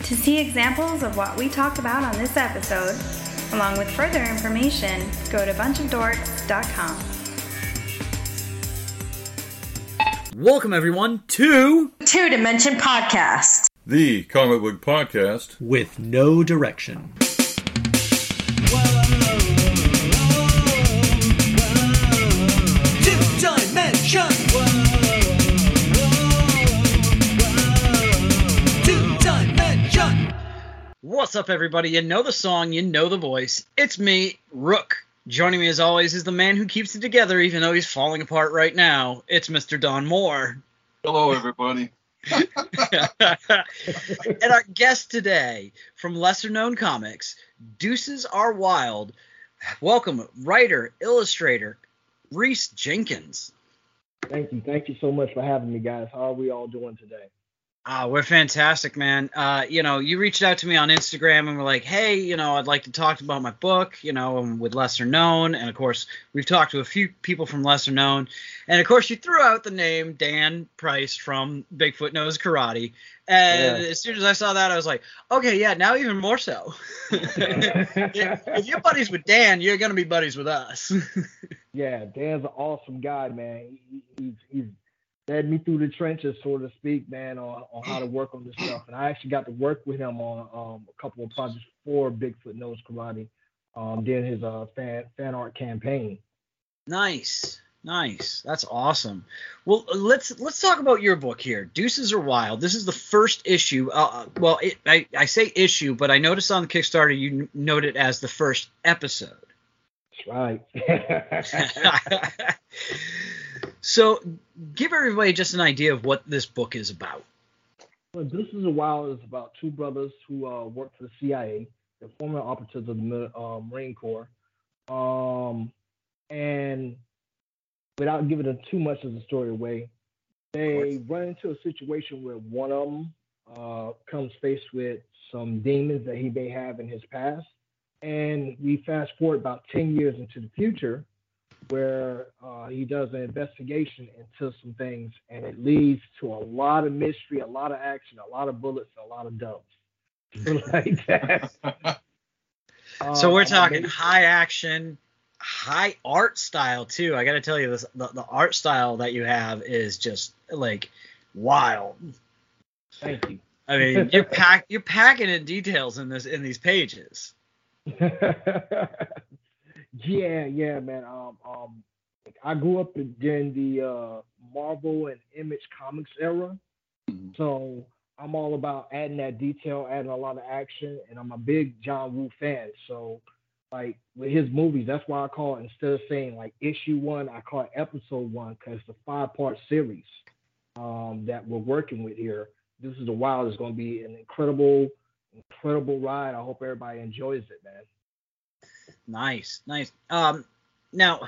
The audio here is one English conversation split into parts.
To see examples of what we talked about on this episode, along with further information, go to bunchofdorks.com. Welcome, everyone, to Two Dimension Podcast, the comic book podcast with no direction. What's up, everybody? You know the song, you know the voice. It's me, Rook. Joining me, as always, is the man who keeps it together, even though he's falling apart right now. It's Mr. Don Moore. Hello, everybody. And our guest today, from Lesser Known Comics, Deuces Are Wild. Welcome, writer, illustrator, Reese Jenkins. Thank you so much for having me, guys. How are we all doing today? We're fantastic, man. You reached out to me on Instagram and were like, hey, I'd like to talk about my book, with Lesser Known. And, of course, we've talked to a few people from Lesser Known. And, of course, you threw out the name Dan Price from Bigfoot Knows Karate. And As soon as I saw that, I was like, okay, yeah, now even more so. If you're buddies with Dan, you're going to be buddies with us. Yeah, Dan's an awesome guy, man. He's led me through the trenches, so to speak, man, on how to work on this stuff. And I actually got to work with him on a couple of projects for Bigfoot Knows Karate during his fan art campaign. Nice. That's awesome. Well, let's talk about your book here. Deuces Are Wild. This is the first issue. I say issue, but I noticed on the Kickstarter you note it as the first episode. That's right. So, give everybody just an idea of what this book is about. Well, Deuces Are Wild is about two brothers who work for the CIA. They're former operatives of the Marine Corps. And without giving too much of the story away, they run into a situation where one of them comes faced with some demons that he may have in his past. And we fast forward about 10 years into the future, where he does an investigation into some things, and it leads to a lot of mystery, a lot of action, a lot of bullets, and a lot of dubs. Like that. So we're talking high action, high art style too. I got to tell you, the art style that you have is just like wild. Thank you. I mean, you're packing in details in these pages. Yeah, man. I grew up during the Marvel and Image Comics era, so I'm all about adding that detail, adding a lot of action, and I'm a big John Woo fan. So, like with his movies, that's why I call it, instead of saying like issue 1, I call it episode 1, because it's a 5-part series that we're working with here. Deuces Are Wild is going to be an incredible ride. I hope everybody enjoys it, man. Nice. Now,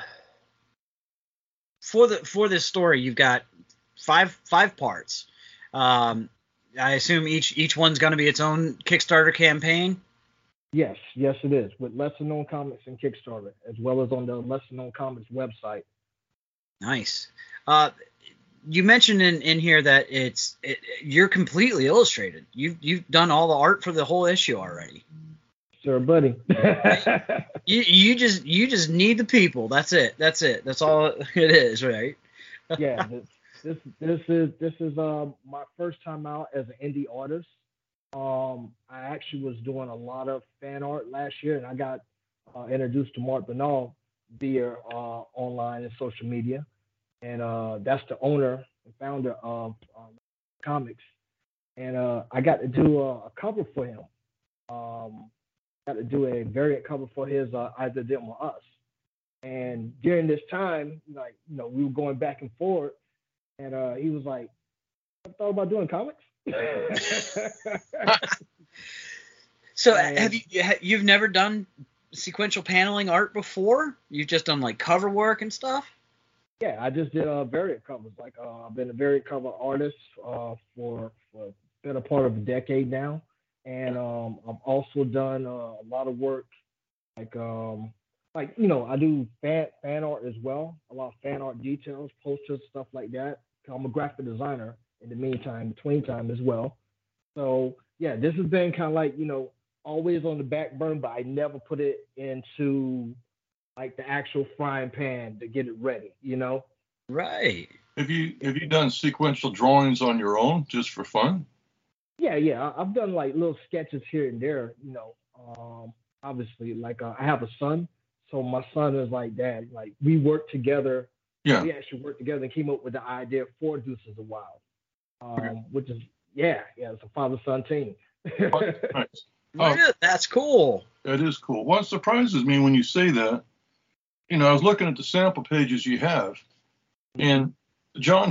for this story, you've got five parts. I assume each one's going to be its own Kickstarter campaign. Yes, it is, with Lesser Known Comics and Kickstarter, as well as on the Lesser Known Comics website. Nice. You mentioned in here that you're completely illustrated. You've done all the art for the whole issue already. Sure, buddy. you just need the people. That's it. That's all it is, right? Yeah. This is my first time out as an indie artist. I actually was doing a lot of fan art last year, and I got introduced to Mark Bernal via online and social media, and that's the owner and founder of comics. And I got to do a cover for him. Got to do a variant cover for his Either Them or Us. And during this time, we were going back and forth, and he was like, "I thought about doing comics." So you've never done sequential paneling art before? You've just done like cover work and stuff? Yeah, I just did variant covers. Like I've been a variant cover artist for been a part of a decade now, and I've also done a lot of work like I do fan art as well, a lot of fan art details, posters, stuff like that. I'm a graphic designer in the meantime, between time as well. So this has been kind of like, always on the back burner, but I never put it into like the actual frying pan to get it ready, Right. Have you done sequential drawings on your own just for fun? Yeah. I've done like little sketches here and there, obviously, like I have a son, so my son is like, Dad, like we worked together. Yeah. We actually worked together and came up with the idea for Deuces of Wild, Okay. which is, it's a father-son team. Nice. Yeah, that's cool. That is cool. What surprises me when you say that, I was looking at the sample pages you have, and John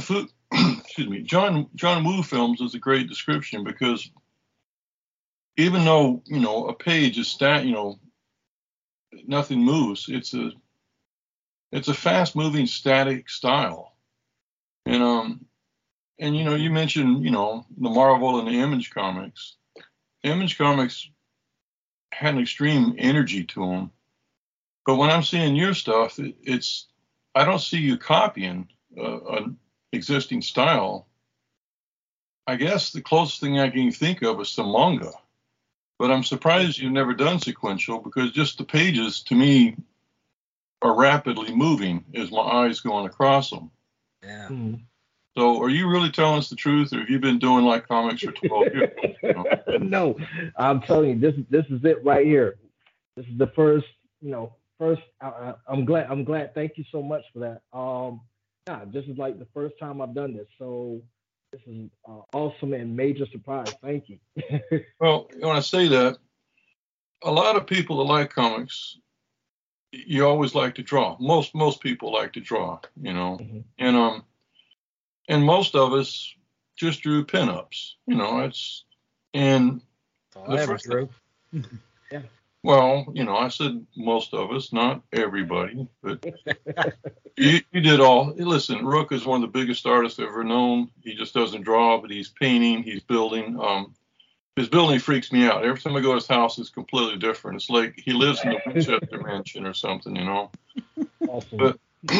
Woo Films is a great description, because even though a page is nothing moves, it's a fast moving static style, and you mentioned the Marvel and the Image Comics. Image Comics had an extreme energy to them, but when I'm seeing your stuff, I don't see you copying an existing style. I guess the closest thing I can think of is some manga, but I'm surprised you've never done sequential, because just the pages to me are rapidly moving as my eyes going across them. Yeah. So are you really telling us the truth, or have you been doing like comics for 12 years? No, I'm telling you, this is it right here. This is the first, I'm glad. Thank you so much for that. This is like the first time I've done this. So this is awesome and major surprise. Thank you. Well, when I say that, a lot of people that like comics, you always like to draw. Most people like to draw, and most of us just drew pinups, and the first drew. Yeah. Well, I said most of us, not everybody, but you did all. Listen, Rook is one of the biggest artists I've ever known. He just doesn't draw, but he's painting, he's building. His building freaks me out. Every time I go to his house, it's completely different. It's like he lives in the Winchester Mansion or something, Awesome. But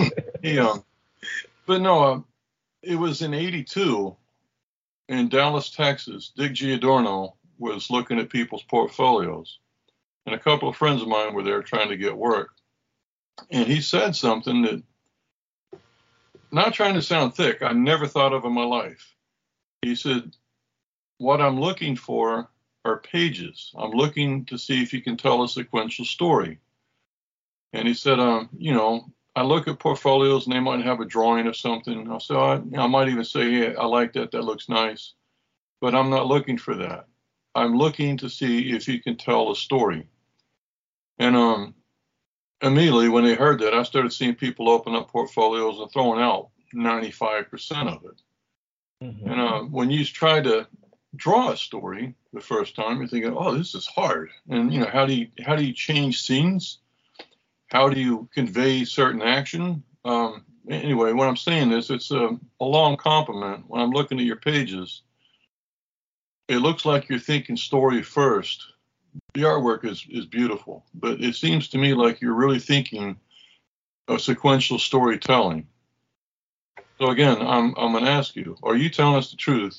but no, it was in '82 in Dallas, Texas. Dick Giordano was looking at people's portfolios, and a couple of friends of mine were there trying to get work. And he said something that, not trying to sound thick, I never thought of in my life. He said, what I'm looking for are pages. I'm looking to see if you can tell a sequential story. And he said, I look at portfolios and they might have a drawing of something. I'll say, I might even say, yeah, I like that. That looks nice. But I'm not looking for that. I'm looking to see if you can tell a story. And immediately when they heard that, I started seeing people open up portfolios and throwing out 95% of it. Mm-hmm. And when you try to draw a story the first time, you're thinking, oh, this is hard. And how do you change scenes? How do you convey certain action? Anyway, what I'm saying is it's a long compliment. When I'm looking at your pages, it looks like you're thinking story first. The artwork is beautiful, but it seems to me like you're really thinking of sequential storytelling. So again, I'm going to ask you, are you telling us the truth?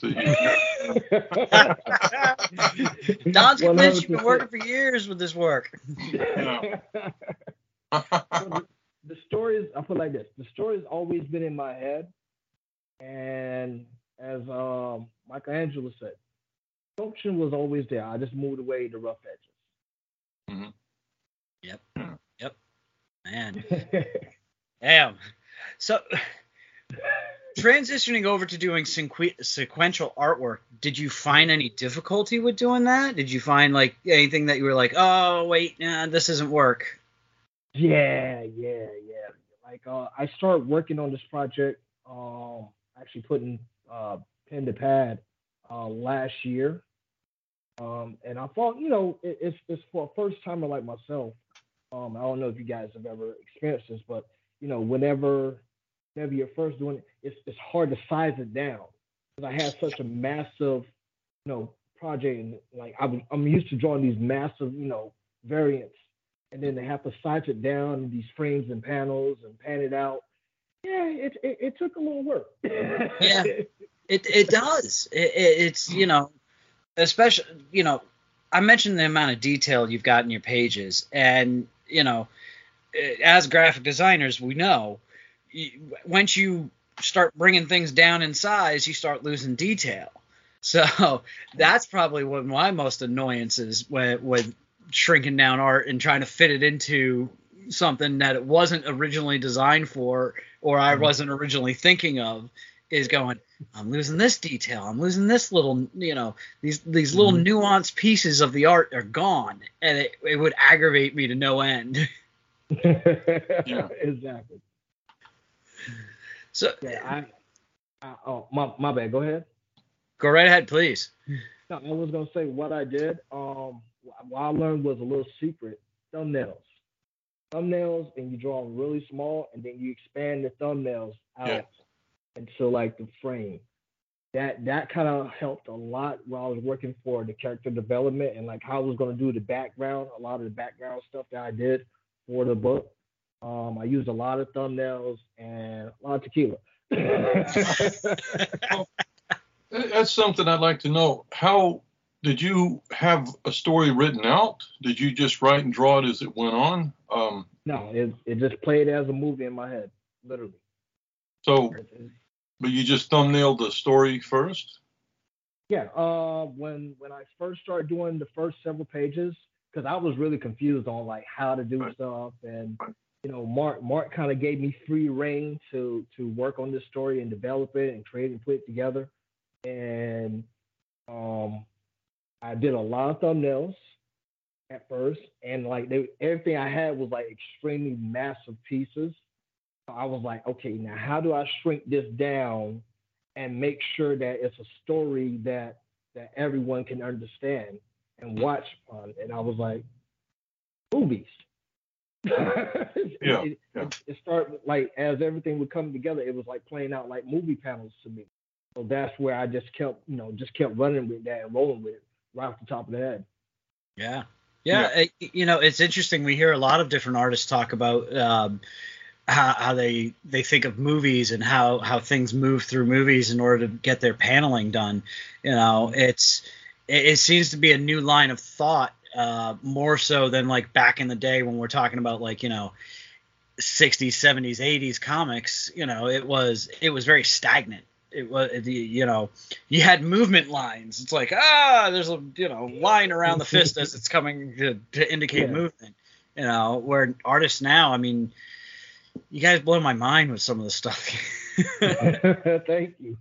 Don's convinced you've been working for years with this work. Yeah. The story is, I'll put it like this. The story has always been in my head. And as Michelangelo said, function was always there. I just moved away the rough edges. Mm-hmm. Yep. Man. Damn. So, transitioning over to doing sequential artwork, did you find any difficulty with doing that? Did you find like anything that you were like, oh, wait, this doesn't work? Yeah. Like I started working on this project, actually putting pen to pad last year. And I thought, it's for a first timer like myself. I don't know if you guys have ever experienced this, but whenever you're first doing it, it's hard to size it down because I had such a massive, project, and like I'm used to drawing these massive, variants, and then they have to size it down in these frames and panels and pan it out. Yeah, it took a little work. Yeah, it does. It's especially, I mentioned the amount of detail you've got in your pages, and as graphic designers, we know once you start bringing things down in size, you start losing detail. So that's probably one of my most annoyances with shrinking down art and trying to fit it into something that it wasn't originally designed for, or I wasn't originally thinking of, is going, I'm losing this detail, I'm losing this little, these little nuanced pieces of the art are gone, and it would aggravate me to no end. Yeah, exactly. So my bad. Go ahead. Go right ahead, please. No, I was gonna say what I did. What I learned was a little secret: thumbnails, and you draw them really small, and then you expand the thumbnails out into like the frame. That kind of helped a lot while I was working for the character development and like how I was gonna do the background. A lot of the background stuff that I did for the book. I used a lot of thumbnails and a lot of tequila. That's something I'd like to know. How did you have a story written out? Did you just write and draw it as it went on? No, it just played as a movie in my head, literally. So, but you just thumbnailed the story first? Yeah. When I first started doing the first several pages, because I was really confused on like how to do stuff, and Mark kind of gave me free reign to work on this story and develop it and create and put it together. And I did a lot of thumbnails at first, and like everything I had was like extremely massive pieces. So I was like, okay, now how do I shrink this down and make sure that it's a story that everyone can understand and watch on? And I was like, movies. It started like as everything would come together, it was like playing out like movie panels to me. So that's where I just kept running with that and rolling with it right off the top of the head. Yeah. It's interesting. We hear a lot of different artists talk about how they think of movies and how things move through movies in order to get their paneling done. It seems to be a new line of thought, more so than like back in the day when we're talking about like 60s, 70s, 80s comics. It was very stagnant. It was, you had movement lines. It's like, there's a, line around the fist as it's coming to indicate movement, where artists now, I mean, you guys blow my mind with some of the stuff. Thank you.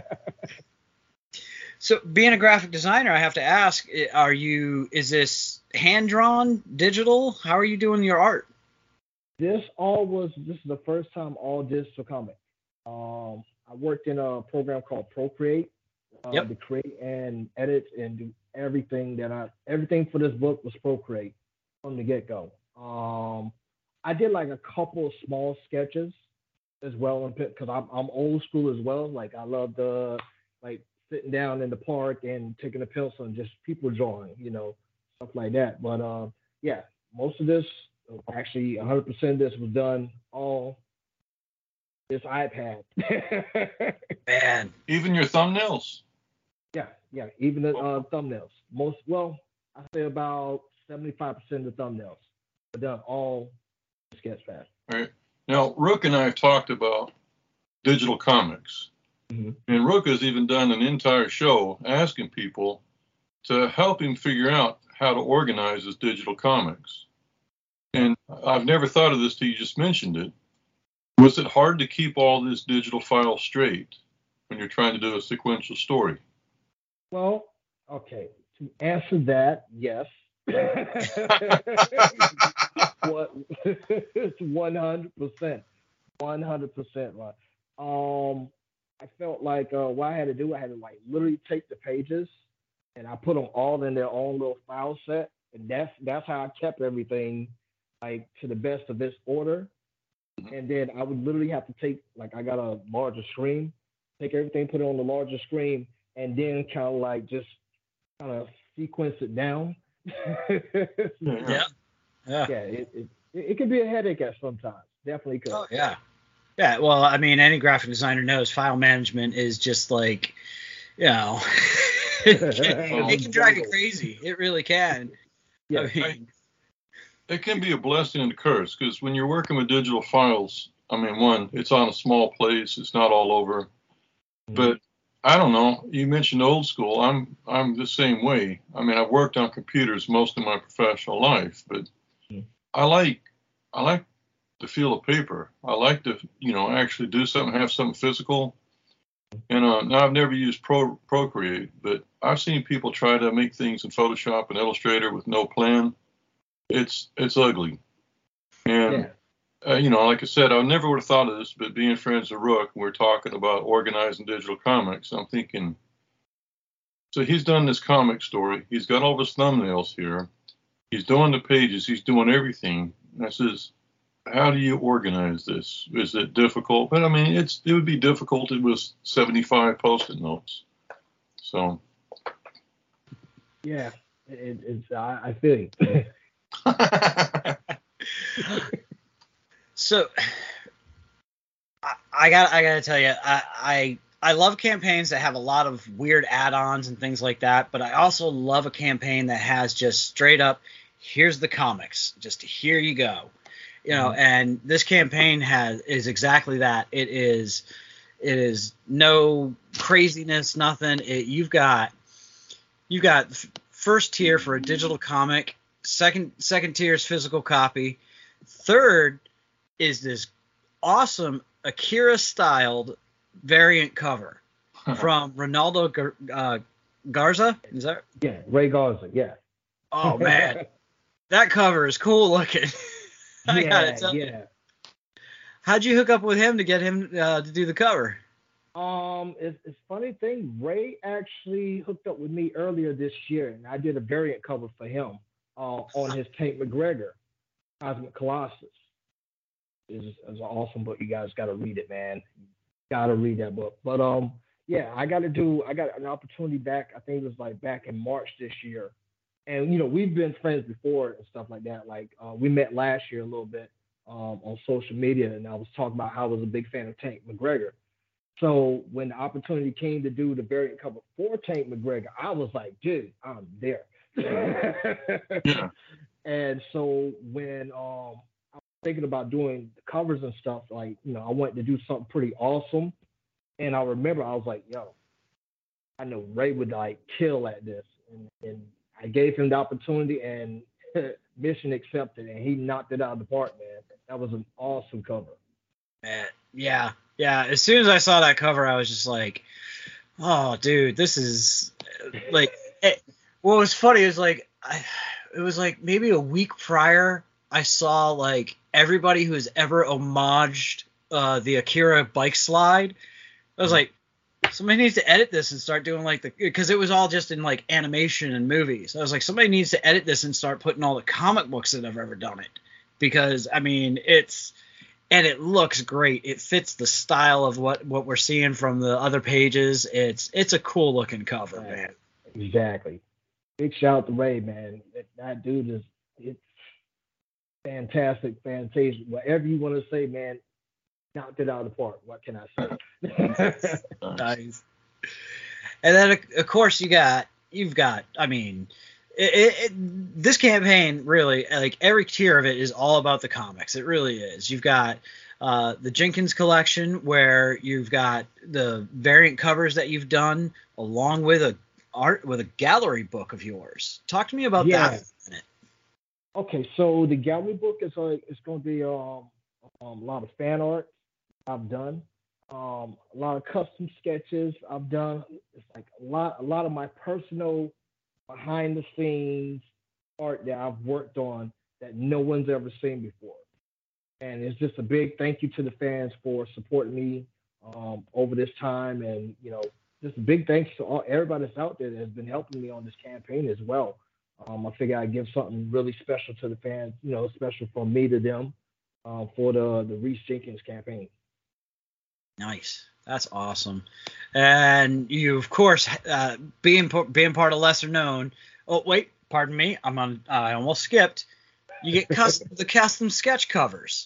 So being a graphic designer, I have to ask, is this hand-drawn, digital? How are you doing your art? This is the first time all digital comic. I worked in a program called Procreate to create and edit and do everything for this book was Procreate from the get-go. I did like a couple of small sketches as well, because I'm old school as well. Like I love the like sitting down in the park and taking a pencil and just people drawing, stuff like that. But most of this, actually 100% of this was done all this iPad. Man, even your thumbnails? Yeah, even the thumbnails. I say about 75% of the thumbnails are done all Sketchpad. All right. Now, Rook and I have talked about digital comics. Mm-hmm. And Rook has even done an entire show asking people to help him figure out how to organize his digital comics. And I've never thought of this till you just mentioned it. Was it hard to keep all this digital file straight when you're trying to do a sequential story? Well, okay. To answer that, yes. It's 100%. 100% right. I felt like what I had to do, I had to like literally take the pages and I put them all in their own little file set, and that's how I kept everything like to the best of its order. And then I would literally have to take, like, I got a larger screen, take everything, put it on the larger screen, and then kind of like just kind of sequence it down. Yeah. It can be a headache at sometimes. Definitely could. Oh, yeah. Yeah, well, I mean, any graphic designer knows file management is just like, It can drive you crazy. It really can. Yeah. I mean, It can be a blessing and a curse because when you're working with digital files, I mean, one, it's on a small place, it's not all over. But I don't know. You mentioned old school. I'm the same way. I mean, I've worked on computers most of my professional life, but I like the feel of paper. I like to, actually do something, have something physical. And now I've never used Procreate, but I've seen people try to make things in Photoshop and Illustrator with no plan. It's ugly. And like I said, I never would have thought of this, but being friends with Rook, we're talking about organizing digital comics. I'm thinking, so he's done this comic story. He's got all his thumbnails here. He's doing the pages. He's doing everything. And I says, how do you organize this? Is it difficult? But I mean, it would be difficult. It was 75 Post-it notes. So. Yeah, I feel you. So I gotta tell you, I love campaigns that have a lot of weird add-ons and things like that, but I also love a campaign that has just straight up, here's the comics, just here you go, And this campaign is exactly that. It is no craziness, nothing. You've got first tier for a digital comic, second tier is physical copy, third is this awesome Akira styled variant cover from Ronaldo Garza. Is that? Yeah, Ray Garza. Yeah. Oh man, that cover is cool looking. I gotta tell you. How'd you hook up with him to get him to do the cover? It's funny thing. Ray actually hooked up with me earlier this year, and I did a variant cover for him on his Tank McGregor, Cosmic Colossus. It's an awesome book. You guys got to read it, man. Got to read that book. But I got an opportunity back. I think it was like back in March this year, and we've been friends before and stuff like that. Like we met last year a little bit on social media, and I was talking about how I was a big fan of Tank McGregor. So when the opportunity came to do the variant cover for Tank McGregor, I was like, dude, I'm there. Yeah. And so when I was thinking about doing the covers and stuff, like, I wanted to do something pretty awesome. And I remember I was like, yo, I know Ray would like kill at this. And I gave him the opportunity, and mission accepted, and he knocked it out of the park, man. That was an awesome cover. Man, yeah. As soon as I saw that cover, I was just like, oh, dude, this is like. What was funny is like, it was like maybe a week prior, I saw like everybody who's ever homaged the Akira bike slide. I was like, somebody needs to edit this and start doing like because it was all just in like animation and movies. I was like, somebody needs to edit this and start putting all the comic books that have ever done it, because I mean it looks great. It fits the style of what we're seeing from the other pages. It's a cool looking cover, man. Exactly. Big shout out to Ray, man. That dude it's fantastic, fantastic. Whatever you want to say, man, knocked it out of the park. What can I say? Nice. And then of course you've got. I mean, this campaign really, like every tier of it is all about the comics. It really is. You've got the Jenkins collection, where you've got the variant covers that you've done along with a gallery book of yours. Talk to me about that for a minute. Okay, so the gallery book is it's going to be a lot of fan art I've done, a lot of custom sketches I've done. It's like a lot of my personal behind the scenes art that I've worked on that no one's ever seen before. And it's just a big thank you to the fans for supporting me over this time, and just a big thanks to everybody that's out there that has been helping me on this campaign as well. I figure I'd give something really special to the fans, special from me to them for the Reese Jenkins campaign. Nice. That's awesome. And you, of course, being part of Lesser Known. Oh, wait, pardon me. I almost skipped. You get the custom sketch covers.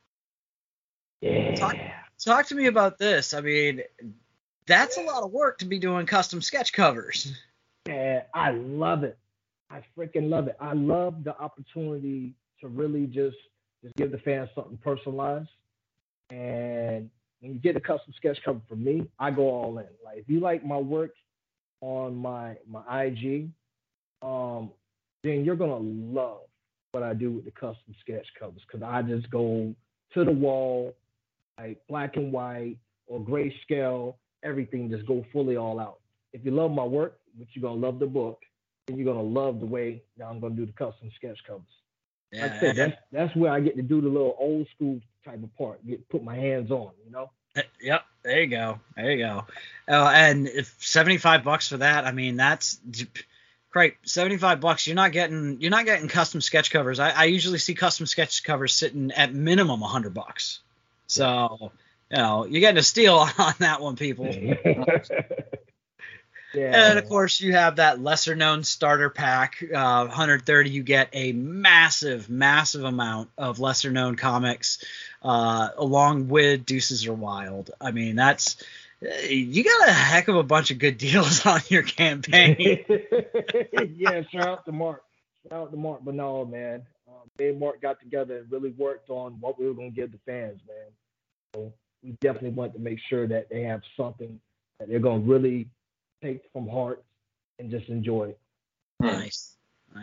Yeah. Talk to me about this. I mean, that's a lot of work to be doing custom sketch covers. And I love it. I freaking love it. I love the opportunity to really just give the fans something personalized. And when you get a custom sketch cover from me, I go all in. Like if you like my work on my IG, then you're gonna love what I do with the custom sketch covers because I just go to the wall, like black and white or grayscale, everything just go fully all out. If you love my work, but you're gonna love the book, and you're gonna love the way that I'm gonna do the custom sketch covers. Yeah, like I said, that's where I get to do the little old school type of part, put my hands on, you know. Yep, there you go. And if $75 for that, I mean that's great. $75, you're not getting custom sketch covers. I usually see custom sketch covers sitting at minimum $100. So you're getting a steal on that one, people. Yeah. And of course, you have that lesser known starter pack, 130. You get a massive amount of lesser known comics, along with Deuces Are Wild. I mean, you got a heck of a bunch of good deals on your campaign. Yeah, shout out to Mark. But no, man, me and Mark got together and really worked on what we were going to give the fans, man. So we definitely want to make sure that they have something that they're going to really take from heart and just enjoy. Nice.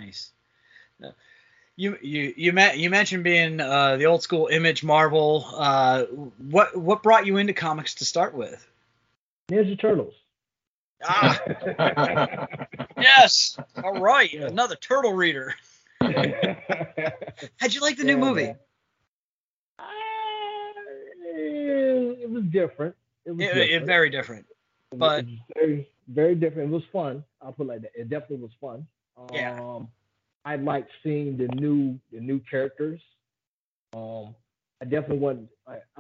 You mentioned being the old school Image Marvel. What brought you into comics to start with? Ninja Turtles. Yes. All right. Yeah. Another turtle reader. How'd you like the new movie? It was different. It very different. But it was very, very different. It was fun. I'll put it like that. It definitely was fun. Yeah. I liked seeing the new characters. I definitely want.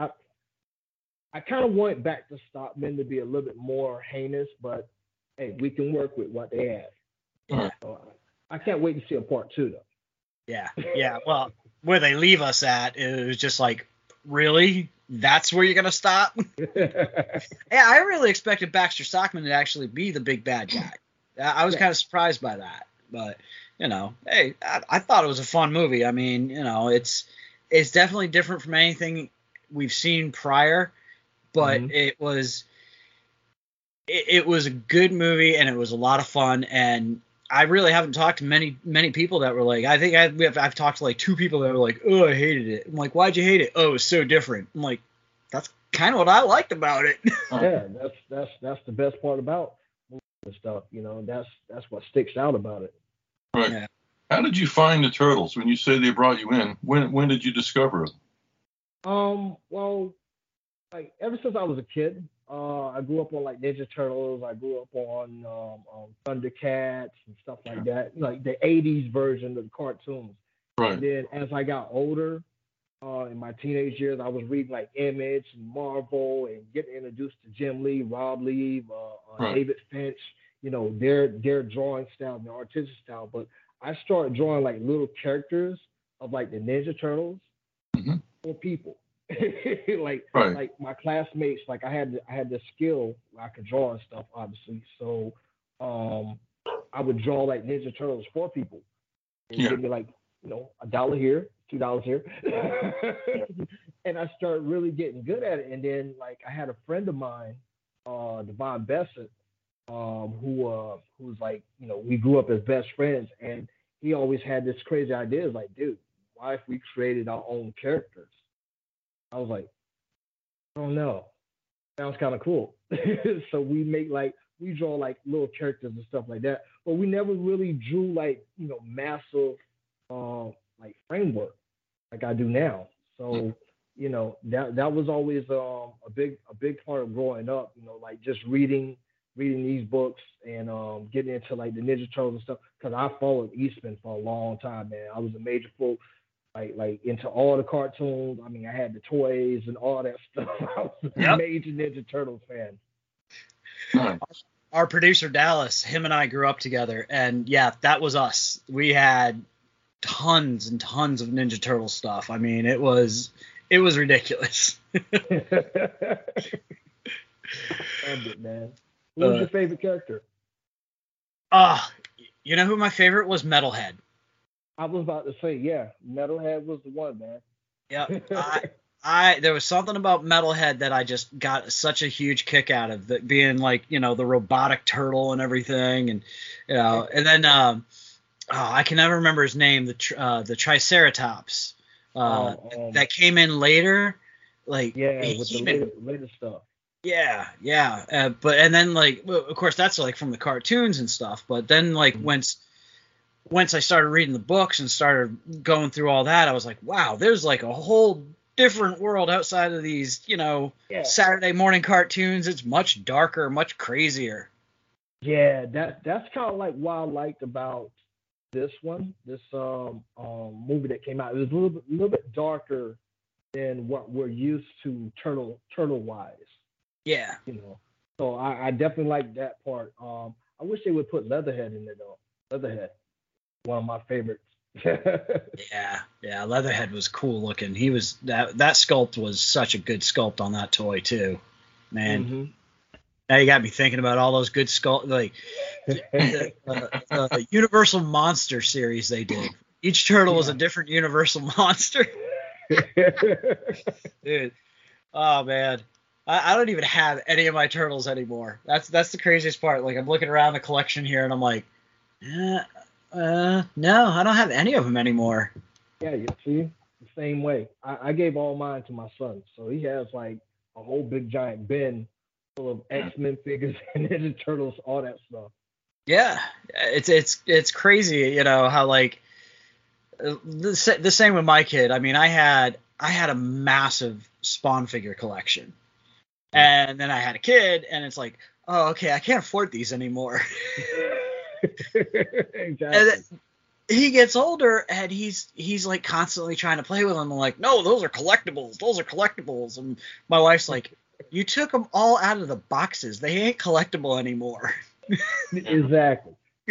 I kind of want back to Stockman to be a little bit more heinous, but hey, we can work with what they have. Yeah. So I can't wait to see a part 2 though. Yeah. Well, where they leave us at, it was just like, really? That's where you're gonna stop? Yeah, I really expected Baxter Stockman to actually be the big bad guy. I was kind of surprised by that, but hey, I thought it was a fun movie. I mean, it's definitely different from anything we've seen prior, but it was a good movie and it was a lot of fun. And I really haven't talked to many people that were like, I think I've talked to like 2 people that were like, oh, I hated it. I'm like, why'd you hate it? Oh, it was so different. I'm like, that's kind of what I liked about it. Yeah, that's the best part about the stuff. That's what sticks out about it. Right. Yeah. How did you find the turtles when you say they brought you in? When did you discover it? Well, like ever since I was a kid, I grew up on like Ninja Turtles. I grew up on Thundercats and stuff like that, like the '80s version of the cartoons. Right. And then as I got older, in my teenage years, I was reading like Image and Marvel and getting introduced to Jim Lee, Rob Lee, David Finch. Their drawing style, their artistic style. But I started drawing like little characters of like the Ninja Turtles for people. like my classmates, like I had the skill where I could draw and stuff, obviously. So I would draw like Ninja Turtles for people. And give me like, $1 here, $2 here. And I started really getting good at it. And then like I had a friend of mine, Devon Bessett, who's like, we grew up as best friends, and he always had this crazy idea. It's like, dude, why if we created our own characters? I was like, oh no, sounds kind of cool. So we draw like little characters and stuff like that, but we never really drew like, massive like framework like I do now. So that was always a big part of growing up. Like just reading these books and getting into like the Ninja Turtles and stuff, because I followed Eastman for a long time, man. I was a major folk. Like into all the cartoons. I mean, I had the toys and all that stuff. I was a major Ninja Turtles fan. Our producer Dallas, him and I grew up together, and yeah, that was us. We had tons and tons of Ninja Turtle stuff. I mean, it was ridiculous. Loved it, man. Who was your favorite character? You know who my favorite was? Metalhead. I was about to say, yeah, Metalhead was the one, man. Yeah, there was something about Metalhead that I just got such a huge kick out of, that being like, you know, the robotic turtle and everything, and you know, and then I can never remember his name, the Triceratops that came in later, like with the later stuff. Yeah, but and then like, of course that's like from the cartoons and stuff, but then like once I started reading the books and started going through all that, I was like, wow, there's like a whole different world outside of these, you know, Saturday morning cartoons. It's much darker, much crazier. Yeah, that's kind of like what I liked about this movie that came out. It was a little bit darker than what we're used to turtle wise. Yeah. You know, so I definitely like that part. I wish they would put Leatherhead in there though. Leatherhead, one of my favorites. yeah, Leatherhead was cool looking. He was that sculpt was such a good sculpt on that toy too, man. Mm-hmm. Now you got me thinking about all those good sculpt, like the Universal Monster series they did. Each turtle was a different Universal monster. Dude, oh man, I don't even have any of my turtles anymore. That's the craziest part. Like, I'm looking around the collection here and I'm like, no, I don't have any of them anymore. Yeah, you see, the same way. I gave all mine to my son, so he has like a whole big giant bin full of X-Men figures and Ninja Turtles, all that stuff. Yeah, it's crazy, you know, how like the same with my kid. I mean, I had a massive Spawn figure collection, and then I had a kid, and it's like, oh, okay, I can't afford these anymore. Exactly. And he gets older, and he's like constantly trying to play with them. I'm like, no, those are collectibles. And my wife's like, you took them all out of the boxes. They ain't collectible anymore. Exactly.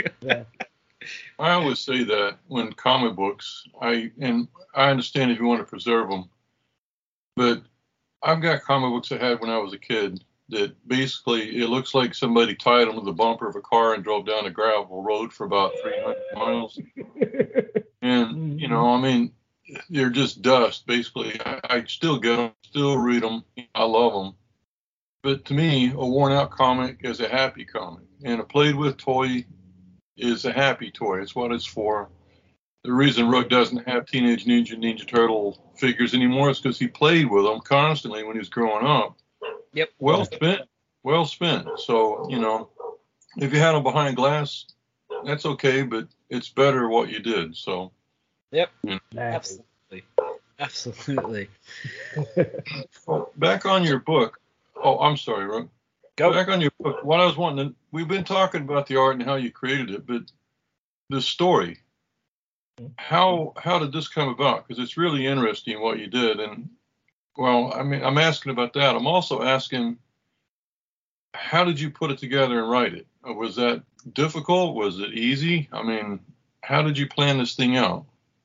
I always say that when comic books, I understand if you want to preserve them, but I've got comic books I had when I was a kid that basically it looks like somebody tied them to the bumper of a car and drove down a gravel road for about 300 miles. And, you know, I mean, they're just dust, basically. I still get them, still read them. I love them. But to me, a worn-out comic is a happy comic. And a played-with toy is a happy toy. It's what it's for. The reason Rook doesn't have Teenage Ninja Turtle figures anymore is because he played with them constantly when he was growing up. Yep. Well spent. So, you know, if you had them behind glass, that's okay, but it's better what you did. So. Yep. You know. Absolutely. Well, back on your book. Oh, I'm sorry, Rook. Go. Back on your book. What I was wanting, we've been talking about the art and how you created it, but the story. How did this come about? Because it's really interesting what you did. And, well, I mean, I'm asking about that. I'm also asking, how did you put it together and write it? Was that difficult? Was it easy? I mean, how did you plan this thing out?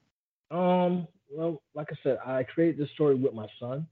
Well, like I said, I created this story with my son.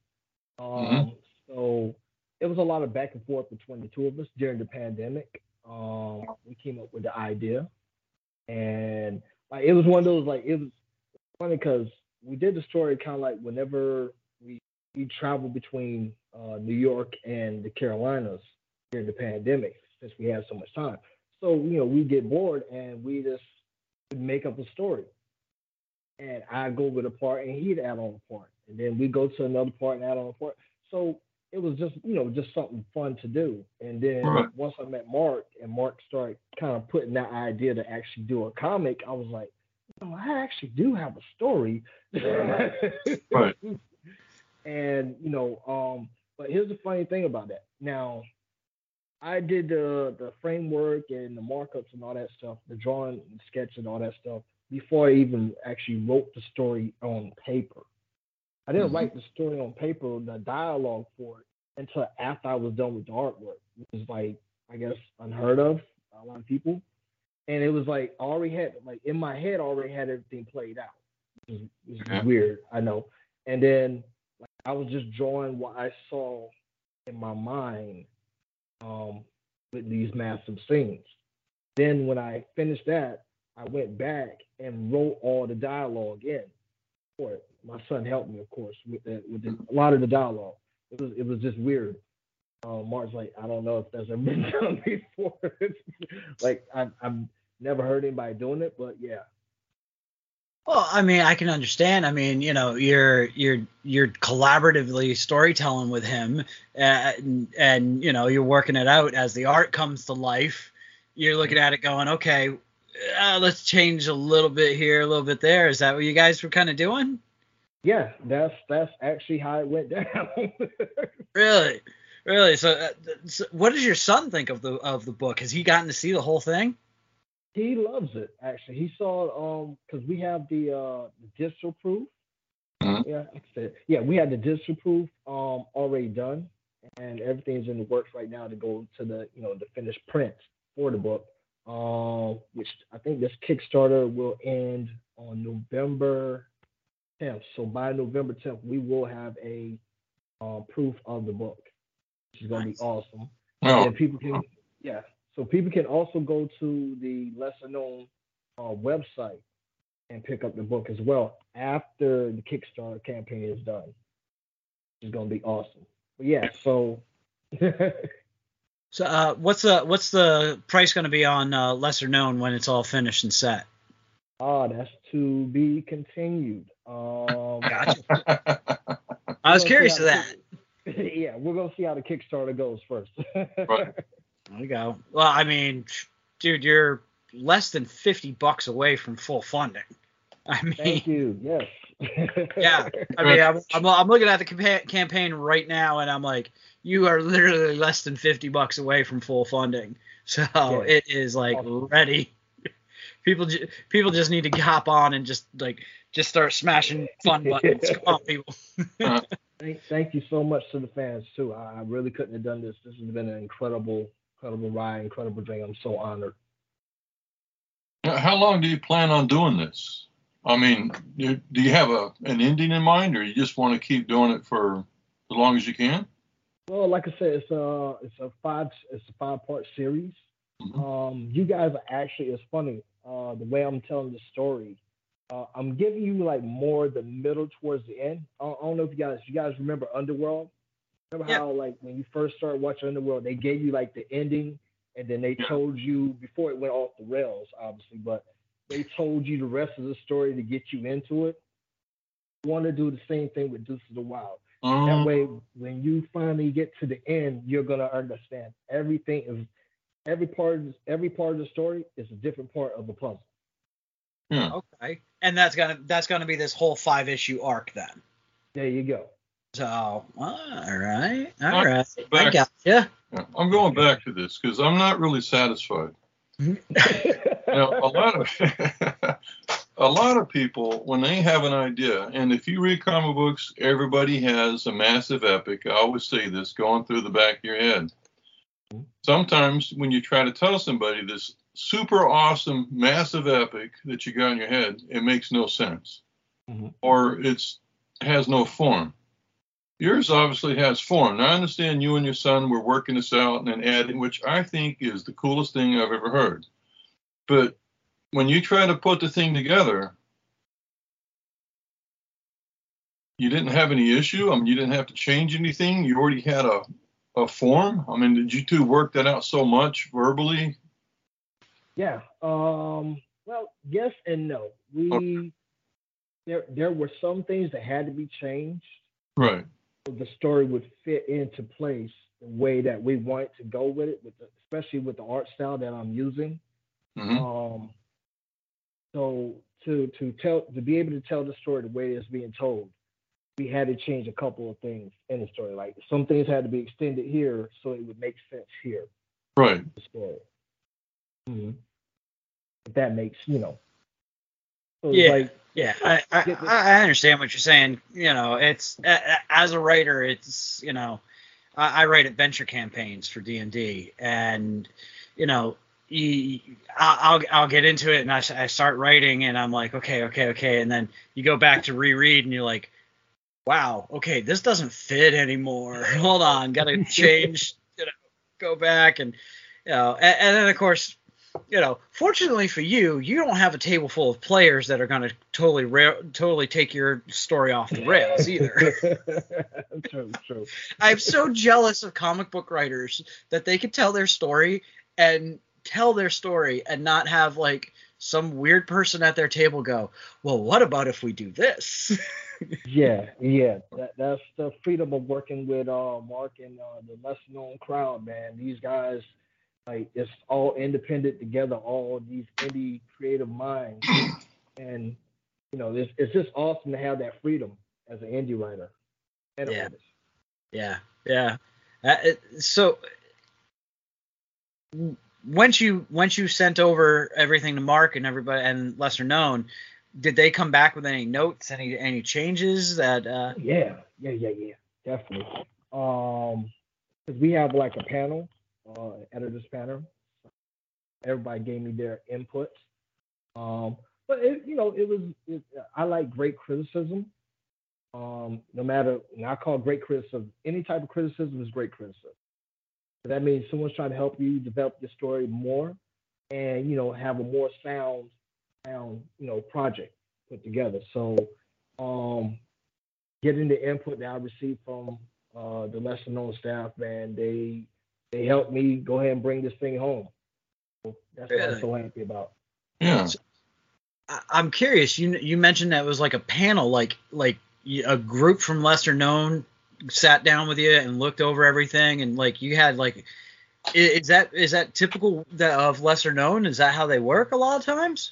So it was a lot of back and forth between the two of us during the pandemic. We came up with the idea, and like it was one of those, like, it was funny because we did the story kind of like whenever we traveled between New York and the Carolinas during the pandemic, since we had so much time. So, you know, we get bored and we just make up a story. And I go with a part and he'd add on a part. And then we go to another part and add on a part. So it was just, you know, just something fun to do. And then once I met Mark and Mark started kind of putting that idea to actually do a comic, I was like, oh, I actually do have a story. Right. And, you know, but here's the funny thing about that. Now, I did the framework and the markups and all that stuff, the drawing and sketch and all that stuff, before I even actually wrote the story on paper. I didn't write the story on paper, the dialogue for it, until after I was done with the artwork, which is like, I guess, unheard of a lot of people. And it was like, I already had, like, in my head, I already had everything played out. Which is weird, I know. And then, like, I was just drawing what I saw in my mind with these massive scenes. Then when I finished that, I went back and wrote all the dialogue in for it. My son helped me, of course, with a lot of the dialogue. It was just weird. Mark's like, I don't know if that's ever been done before. Like I've never heard anybody doing it, but yeah. Well, I mean, I can understand. I mean, you know, you're collaboratively storytelling with him, and you know, you're working it out as the art comes to life. You're looking at it going, okay, let's change a little bit here, a little bit there. Is that what you guys were kind of doing? Yeah, that's actually how it went down. Really. So, what does your son think of the book? Has he gotten to see the whole thing? He loves it. Actually, he saw it because we have the digital proof. Mm-hmm. Yeah, like I said, yeah, we had the digital proof already done, and everything's in the works right now to go to the finished print for the book. Which I think this Kickstarter will end on November 10th. So by November 10th, we will have a proof of the book, which is going to be awesome. Oh. And people can also go to the Lesser Known website and pick up the book as well after the Kickstarter campaign is done, which is going to be awesome. But yeah, so. So what's the price going to be on Lesser Known when it's all finished and set? That's to be continued. Gotcha. I was curious of that. Yeah, we're gonna see how the Kickstarter goes first. Right. There you go. Well, I mean, dude, you're less than $50 away from full funding. I mean, Thank you. Yes. Yeah. I mean, I'm looking at the campaign right now, and I'm like, you are literally less than $50 away from full funding. So yeah. It is like ready. People just need to hop on and just start smashing fun buttons. Come on, people. Thank you so much to the fans too. I really couldn't have done this. This has been an incredible ride, incredible dream. I'm so honored. How long do you plan on doing this? I mean, do you have an ending in mind, or you just want to keep doing it for as long as you can? Well, like I said, it's a 5-part series. Mm-hmm. You guys are actually, it's funny, the way I'm telling the story. I'm giving you like more the middle towards the end. I don't know if you guys remember Underworld. Remember how like when you first started watching Underworld, they gave you like the ending, and then they told you before it went off the rails, obviously, but they told you the rest of the story to get you into it. I want to do the same thing with Deuces of Wild. That way, when you finally get to the end, you're gonna understand everything. Every part of the story is a different part of the puzzle. Yeah. Okay. And that's gonna be this whole 5-issue arc then. There you go. So, all right. I got you. I'm going back to this because I'm not really satisfied. A lot of people, when they have an idea, and if you read comic books, everybody has a massive epic. I always say this, going through the back of your head. Sometimes when you try to tell somebody this super awesome, massive epic that you got in your head, it makes no sense. Mm-hmm. Or it has no form. Yours obviously has form. Now, I understand you and your son were working this out and then adding, which I think is the coolest thing I've ever heard. But when you try to put the thing together, you didn't have any issue. I mean, you didn't have to change anything. You already had a form. I mean, did you two work that out so much verbally? Yeah. Well, yes and no. There were some things that had to be changed. Right. So the story would fit into place the way that we wanted to go with it, especially with the art style that I'm using. Mm-hmm. So to be able to tell the story the way it's being told, we had to change a couple of things in the story. Like some things had to be extended here so it would make sense here. Right. The story. Mm-hmm. If that makes, So I understand what you're saying. It's as a writer, it's I write adventure campaigns for D&D, and I'll get into it and I start writing and I'm like, okay, and then you go back to reread and you're like, wow, okay, this doesn't fit anymore. Hold on, gotta change, go back and then of course fortunately for you, you don't have a table full of players that are going to totally take your story off the rails either. True. I'm so jealous of comic book writers that they could tell their story and not have like some weird person at their table go, well, what about if we do this? Yeah. That's the freedom of working with Mark and the lesser known crowd, man. These guys, like, it's all independent together, all these indie creative minds, and it's just awesome to have that freedom as an indie writer and an artist. Yeah. So once you sent over everything to Mark and everybody and Lesser Known, did they come back with any notes, any changes that? Yeah, definitely. Because we have like a panel, editors panel. Everybody gave me their inputs. But I like great criticism. No matter, and I call great criticism, any type of criticism is great criticism. So that means someone's trying to help you develop your story more, and have a more sound project put together. So getting the input that I received from the lesser known staff, man, they helped me go ahead and bring this thing home. So that's what I'm so happy about. Yeah. So, I'm curious. You mentioned that it was like a panel, like a group from Lesser Known sat down with you and looked over everything, and like you had like, is that typical of Lesser Known? Is that how they work a lot of times?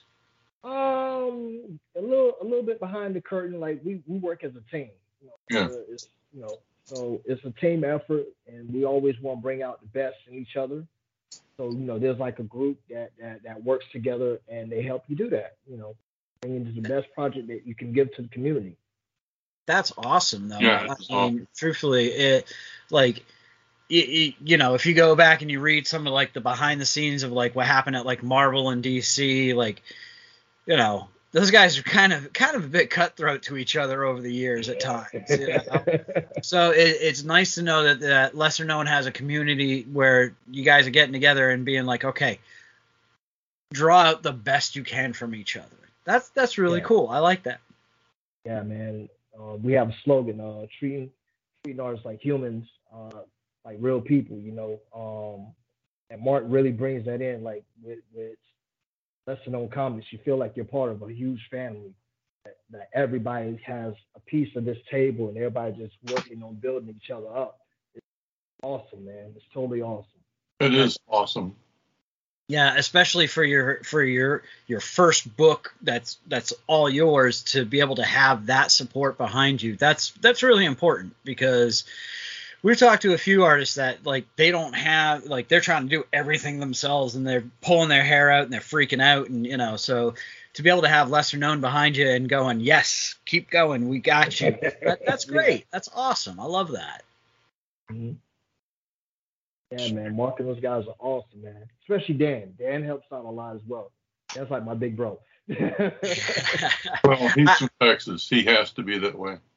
A little bit behind the curtain. Like we work as a team. Yeah. So it's a team effort, and we always want to bring out the best in each other. So there's like a group that works together, and they help you do that. Bring into the best project that you can give to the community. That's awesome, though. Yeah, truthfully, it like. If you go back and you read some of like the behind the scenes of like what happened at like Marvel and DC, like, those guys are kind of a bit cutthroat to each other over the years at times. So it's nice to know that Lesser Known has a community where you guys are getting together and being like, okay, draw out the best you can from each other. That's really cool. I like that. Yeah, man. We have a slogan, treating artists like humans, like real people, and Mark really brings that in, like with Lesser Known Comics. You feel like you're part of a huge family, that everybody has a piece of this table and everybody just working on building each other up. It's awesome, man. It's totally awesome. It is awesome. Yeah, especially for your first book that's all yours, to be able to have that support behind you. That's really important, because we've talked to a few artists that like they don't have, like, they're trying to do everything themselves and they're pulling their hair out and they're freaking out, and so to be able to have Lesser Known behind you and going, yes, keep going, we got you. That's great. That's awesome. I love that. Mm-hmm. Yeah, man, Mark and those guys are awesome, man. Especially Dan. Dan helps out a lot as well. That's like my big bro. Well, he's from Texas. He has to be that way.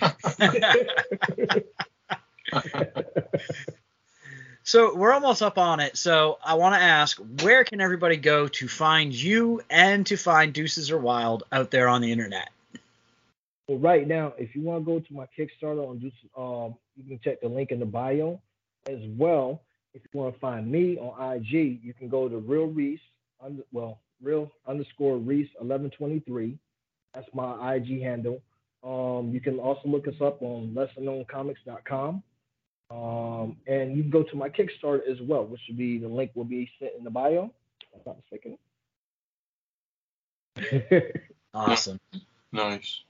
So we're almost up on it. So I want to ask, where can everybody go to find you and to find Deuces Are Wild out there on the internet? Well, right now, if you want to go to my Kickstarter on Deuces, you can check the link in the bio. As well, if you want to find me on IG, you can go to Real Reese, Real_Reese 1123. That's my IG handle. You can also look us up on lesserknowncomics.com. And you can go to my Kickstarter as well, which would be, the link will be sent in the bio. If I'm not mistaken. Awesome. Nice.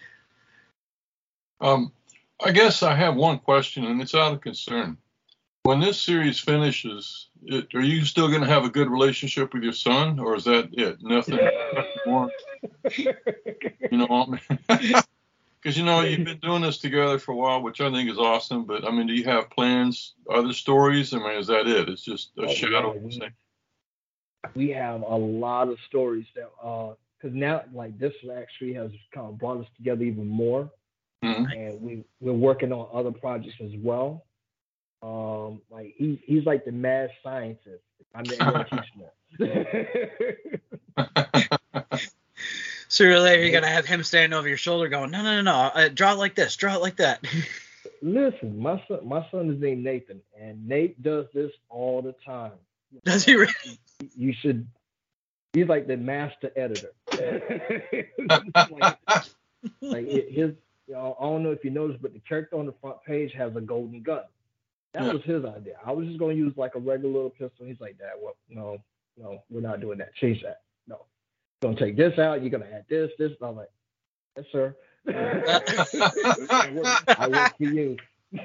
I guess I have one question, and it's out of concern. When this series finishes, are you still going to have a good relationship with your son, or is that it? Nothing more? Because, you've been doing this together for a while, which I think is awesome. But, I mean, do you have plans, other stories? I mean, is that it? It's just a shadow. Yeah, we have a lot of stories that, because now, like, this actually has kind of brought us together even more. Mm-hmm. And we're working on other projects as well. Like he's like the mad scientist. I'm gonna teach him. Sooner or later, you're gonna have him standing over your shoulder, going, "No, draw it like this, draw it like that." Listen, my son is named Nathan, and Nate does this all the time. Does he really? You should. He's like the master editor. like his, I don't know if you noticed, but the character on the front page has a golden gun. That was his idea. I was just gonna use like a regular little pistol. He's like, "Dad, well, no, we're not doing that. Change that. No, you're gonna take this out. You're gonna add this. I'm like, yes, sir. I work for you."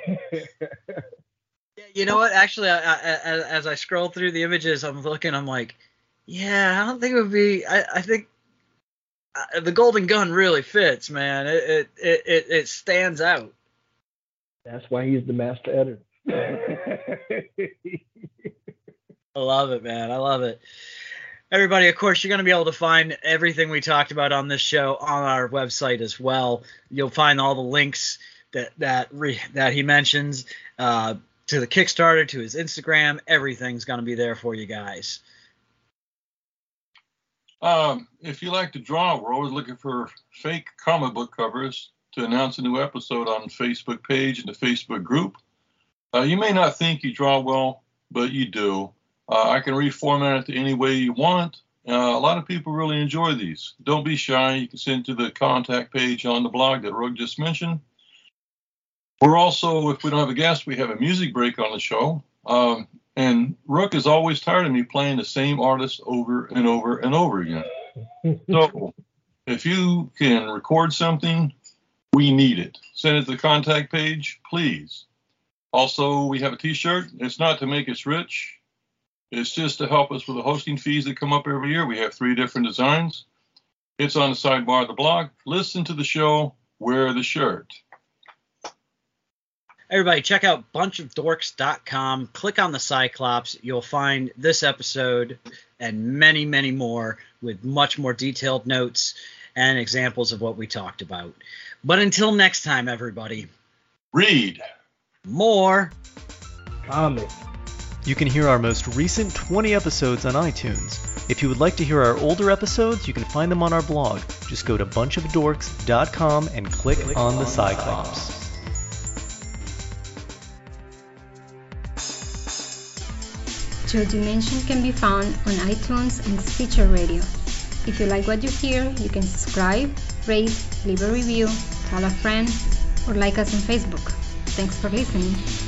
You know what? Actually, as I scroll through the images, I'm like, yeah, I don't think it would be. I think the golden gun really fits, man. It stands out. That's why he's the master editor. I love it, man. I love it. Everybody, of course, you're going to be able to find everything we talked about on this show on our website as well. You'll find all the links that he mentions to the Kickstarter, to his Instagram. Everything's going to be there for you guys. If you like to draw, we're always looking for fake comic book covers to announce a new episode on the Facebook page and the Facebook group. You may not think you draw well, but you do. I can reformat it to any way you want. A lot of people really enjoy these. Don't be shy. You can send to the contact page on the blog that Rook just mentioned. We're also, if we don't have a guest, we have a music break on the show. And Rook is always tired of me playing the same artist over and over and over again. So if you can record something, we need it. Send it to the contact page, please. Also, we have a T-shirt. It's not to make us rich. It's just to help us with the hosting fees that come up every year. We have 3 different designs. It's on the sidebar of the blog. Listen to the show. Wear the shirt. Everybody, check out bunchofdorks.com. Click on the Cyclops. You'll find this episode and many, many more with much more detailed notes and examples of what we talked about. But until next time, everybody, read more comics. You can hear our most recent 20 episodes on iTunes. If you would like to hear our older episodes, you can find them on our blog. Just go to bunchofdorks.com and click on the Cyclops. Your Dimension can be found on iTunes and Stitcher Radio. If you like what you hear, you can subscribe, rate, leave a review, tell a friend, or like us on Facebook. Thanks for listening.